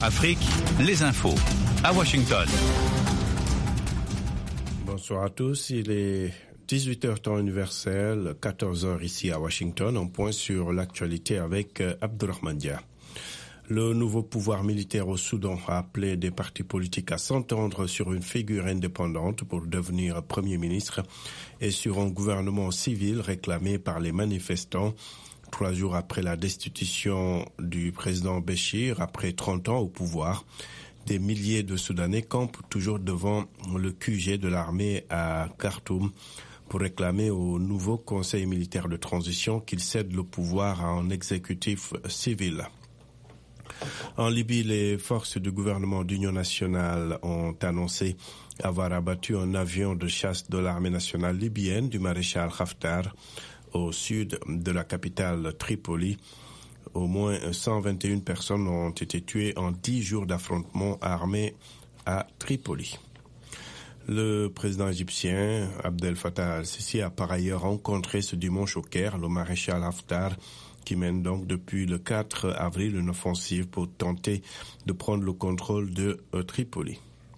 Afrique, les infos à Washington. Bonsoir à tous, il est 18h temps universel, 14h ici à Washington. On point sur l'actualité avec Abdurrahman Dia. Le nouveau pouvoir militaire au Soudan a appelé des partis politiques à s'entendre sur une figure indépendante pour devenir Premier ministre et sur un gouvernement civil réclamé par les manifestants. 3 jours après la destitution du président Béchir, après 30 ans au pouvoir, des milliers de Soudanais campent toujours devant le QG de l'armée à Khartoum pour réclamer au nouveau conseil militaire de transition qu'il cède le pouvoir à un exécutif civil. En Libye, les forces du gouvernement d'union nationale ont annoncé avoir abattu un avion de chasse de l'armée nationale libyenne du maréchal Haftar au sud de la capitale Tripoli. Au moins 121 personnes ont été tuées en 10 jours d'affrontements armés à Tripoli. Le président égyptien Abdel Fattah al-Sisi a par ailleurs rencontré ce dimanche au Caire le maréchal Haftar qui mène donc depuis le 4 avril une offensive pour tenter de prendre le contrôle de Tripoli.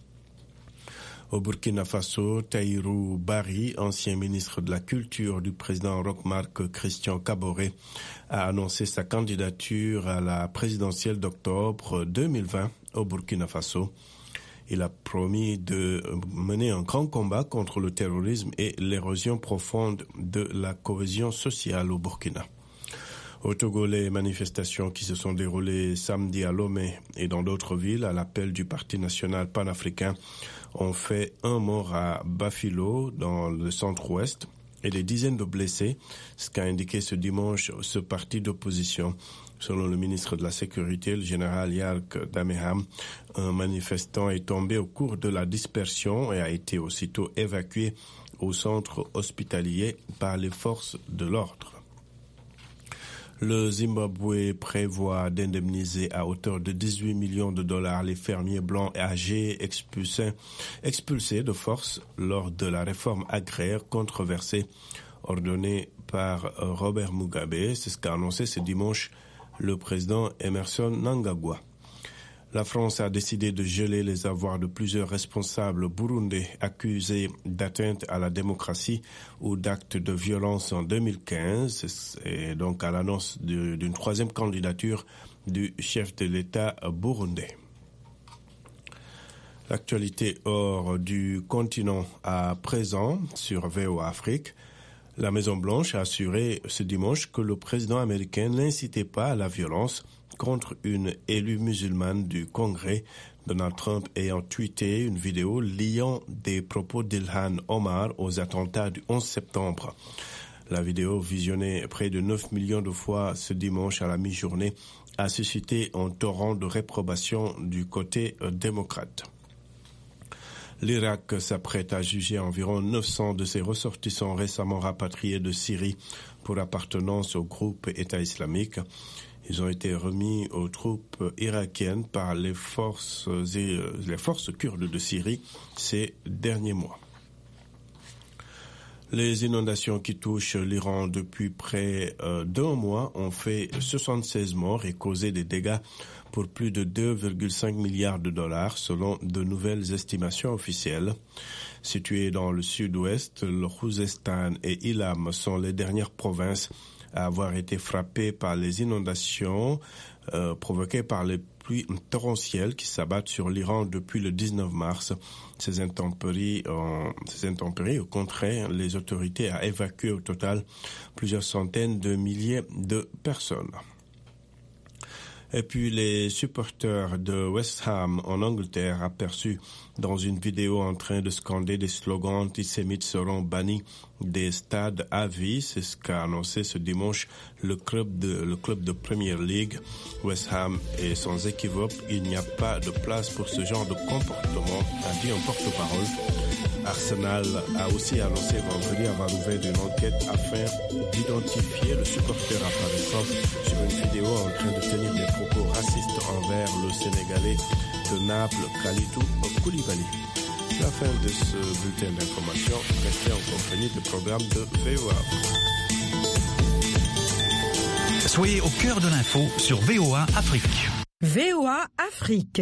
Au Burkina Faso, Tahirou Barry, ancien ministre de la Culture du président Roch-Marc Christian Kaboré, a annoncé sa candidature à la présidentielle d'octobre 2020 au Burkina Faso. Il a promis de mener un grand combat contre le terrorisme et l'érosion profonde de la cohésion sociale au Burkina. Au Togo, les manifestations qui se sont déroulées samedi à Lomé et dans d'autres villes à l'appel du Parti national panafricain ont fait un mort à Bafilo dans le centre-ouest et des dizaines de blessés, ce qu'a indiqué ce dimanche ce parti d'opposition. Selon le ministre de la Sécurité, le général Yark Dameham, un manifestant est tombé au cours de la dispersion et a été aussitôt évacué au centre hospitalier par les forces de l'ordre. Le Zimbabwe prévoit d'indemniser à hauteur de 18 millions de dollars les fermiers blancs âgés expulsés de force lors de la réforme agraire controversée ordonnée par Robert Mugabe. C'est ce qu'a annoncé ce dimanche le président Emerson Mnangagwa. La France a décidé de geler les avoirs de plusieurs responsables burundais accusés d'atteinte à la démocratie ou d'actes de violence en 2015, et donc à l'annonce d'une troisième candidature du chef de l'État burundais. L'actualité hors du continent à présent sur VOA Afrique. La Maison-Blanche a assuré ce dimanche que le président américain n'incitait pas à la violence contre une élue musulmane du Congrès, Donald Trump ayant tweeté une vidéo liant des propos d'Ilhan Omar aux attentats du 11 septembre. La vidéo, visionnée près de 9 millions de fois ce dimanche à la mi-journée, a suscité un torrent de réprobation du côté démocrate. L'Irak s'apprête à juger environ 900 de ses ressortissants récemment rapatriés de Syrie pour appartenance au groupe État islamique. Ils ont été remis aux troupes irakiennes par les forces kurdes de Syrie ces derniers mois. Les inondations qui touchent l'Iran depuis près d'un mois ont fait 76 morts et causé des dégâts pour plus de 2,5 milliards de dollars selon de nouvelles estimations officielles. Situées dans le sud-ouest, le Khouzestan et Ilam sont les dernières provinces à avoir été frappées par les inondations provoquées par les pluies torrentielles qui s'abattent sur l'Iran depuis le 19 mars. Ces intempéries ont contraint les autorités à évacuer au total plusieurs centaines de milliers de personnes. Et puis les supporters de West Ham en Angleterre aperçus dans une vidéo en train de scander des slogans antisémites seront bannis des stades à vie. C'est ce qu'a annoncé ce dimanche le club de Premier League. West Ham est sans équivoque. Il n'y a pas de place pour ce genre de comportement, a dit un porte-parole. Arsenal a aussi annoncé vendredi avoir ouvert une enquête afin d'identifier le supporter apparaissant sur une vidéo en train de tenir des propos racistes envers le Sénégalais de Naples, Kalidou Koulibaly. C'est la fin de ce bulletin d'information. Restez en compagnie du programme de VOA. Soyez au cœur de l'info sur VOA Afrique. VOA Afrique.